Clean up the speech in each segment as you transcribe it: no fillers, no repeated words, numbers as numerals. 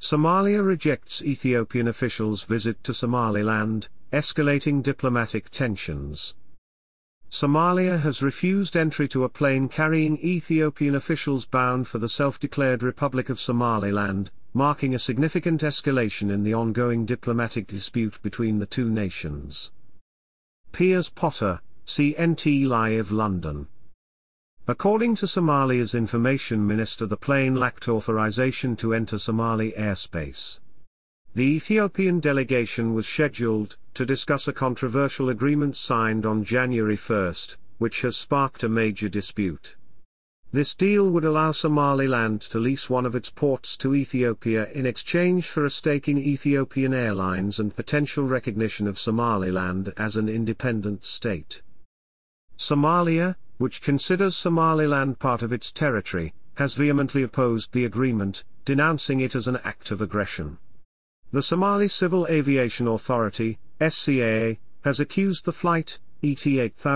Somalia rejects Ethiopian officials' visit to Somaliland, escalating diplomatic tensions. Somalia has refused entry to a plane carrying Ethiopian officials bound for the self-declared Republic of Somaliland, marking a significant escalation in the ongoing diplomatic dispute between the two nations. Piers Potter, CNT Live London. According to Somalia's information minister, the plane lacked authorization to enter Somali airspace. The Ethiopian delegation was scheduled to discuss a controversial agreement signed on January 1, which has sparked a major dispute. This deal would allow Somaliland to lease one of its ports to Ethiopia in exchange for a stake in Ethiopian Airlines and potential recognition of Somaliland as an independent state. Somalia, which considers Somaliland part of its territory, has vehemently opposed the agreement, denouncing it as an act of aggression. The Somali Civil Aviation Authority, SCAA, has accused the flight, ET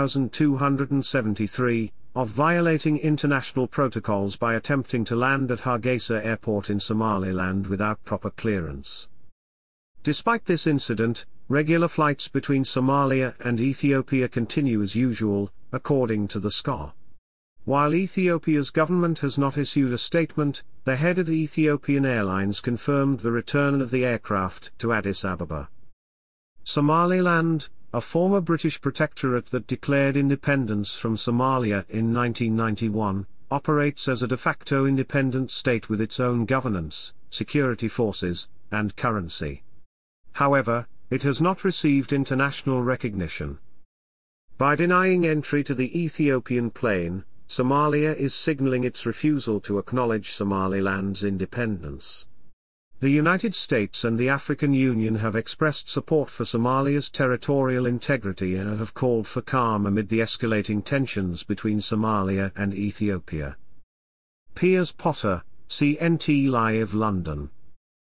8273, of violating international protocols by attempting to land at Hargeisa Airport in Somaliland without proper clearance. Despite this incident, regular flights between Somalia and Ethiopia continue as usual, according to the SCAA. While Ethiopia's government has not issued a statement, the head of Ethiopian Airlines confirmed the return of the aircraft to Addis Ababa. Somaliland, a former British protectorate that declared independence from Somalia in 1991, operates as a de facto independent state with its own governance, security forces, and currency. However, it has not received international recognition. By denying entry to the Ethiopian plane, Somalia is signaling its refusal to acknowledge Somaliland's independence. The United States and the African Union have expressed support for Somalia's territorial integrity and have called for calm amid the escalating tensions between Somalia and Ethiopia. Piers Potter, CNT Live London.